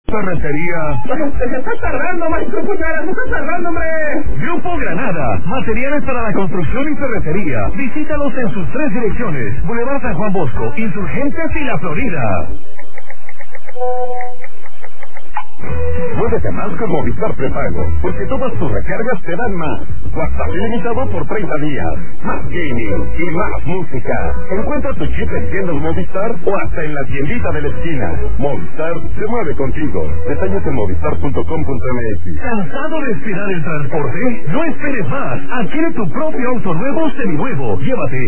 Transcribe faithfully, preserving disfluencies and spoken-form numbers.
Ferretería. ¡Se está tardando, maestro Puñalas! ¡Se está tardando, hombre! Grupo Granada. Materiales para la construcción y ferretería. Visítalos en sus tres direcciones. Boulevard San Juan Bosco, Insurgentes y La Florida. Muévete más con Movistar Prepago, porque todas tus recargas te dan más. WhatsApp ilimitado por treinta días. Más gaming y más música. Encuentra tu chip en tiendas Movistar o hasta en la tiendita de la esquina. Movistar se mueve contigo. Detalles en movistar punto com punto m x. ¿Cansado de esperar el transporte? No esperes más. Adquiere tu propio auto nuevo o seminuevo. Llévate